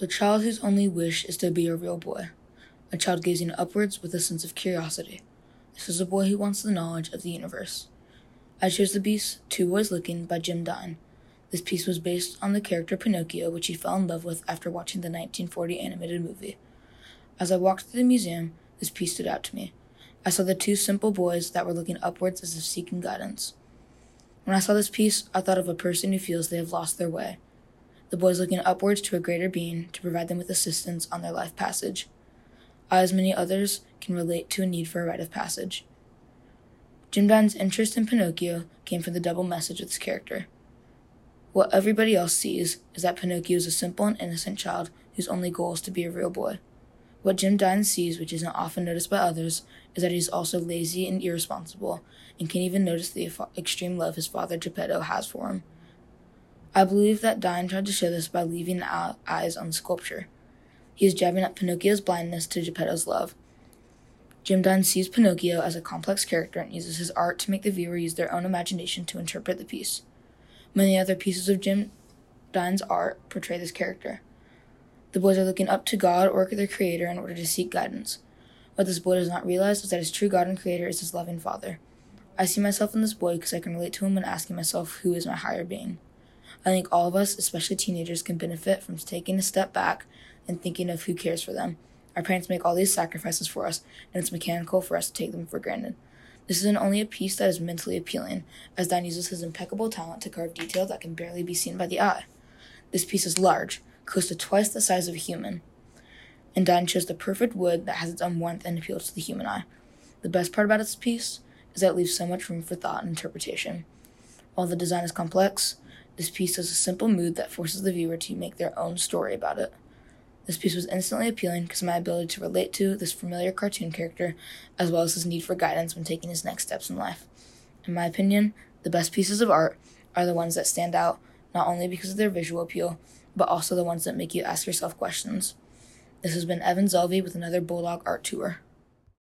The child whose only wish is to be a real boy. A child gazing upwards with a sense of curiosity. This is a boy who wants the knowledge of the universe. I chose the piece Two Boys Looking by Jim Dine. This piece was based on the character Pinocchio, which he fell in love with after watching the 1940 animated movie. As I walked through the museum, this piece stood out to me. I saw the two simple boys that were looking upwards as if seeking guidance. When I saw this piece, I thought of a person who feels they have lost their way. The boys looking upwards to a greater being to provide them with assistance on their life passage. I, as many others, can relate to a need for a rite of passage. Jim Dine's interest in Pinocchio came from the double message of this character. What everybody else sees is that Pinocchio is a simple and innocent child whose only goal is to be a real boy. What Jim Dine sees, which isn't often noticed by others, is that he's also lazy and irresponsible, and can even notice the extreme love his father Geppetto has for him. I believe that Dine tried to show this by leaving eyes on the sculpture. He is jabbing at Pinocchio's blindness to Geppetto's love. Jim Dine sees Pinocchio as a complex character and uses his art to make the viewer use their own imagination to interpret the piece. Many other pieces of Jim Dine's art portray this character. The boys are looking up to God or their Creator in order to seek guidance. What this boy does not realize is that his true God and Creator is his loving Father. I see myself in this boy because I can relate to him when asking myself, who is my higher being? I think all of us, especially teenagers, can benefit from taking a step back and thinking of who cares for them. Our parents make all these sacrifices for us, and it's mechanical for us to take them for granted. This isn't only a piece that is mentally appealing, as Dine uses his impeccable talent to carve detail that can barely be seen by the eye. This piece is large, close to twice the size of a human, and Dine chose the perfect wood that has its own warmth and appeals to the human eye. The best part about this piece is that it leaves so much room for thought and interpretation. While the design is complex, this piece has a simple mood that forces the viewer to make their own story about it. This piece was instantly appealing because of my ability to relate to this familiar cartoon character, as well as his need for guidance when taking his next steps in life. In my opinion, the best pieces of art are the ones that stand out, not only because of their visual appeal, but also the ones that make you ask yourself questions. This has been Evan Zelvey with another Bulldog Art Tour.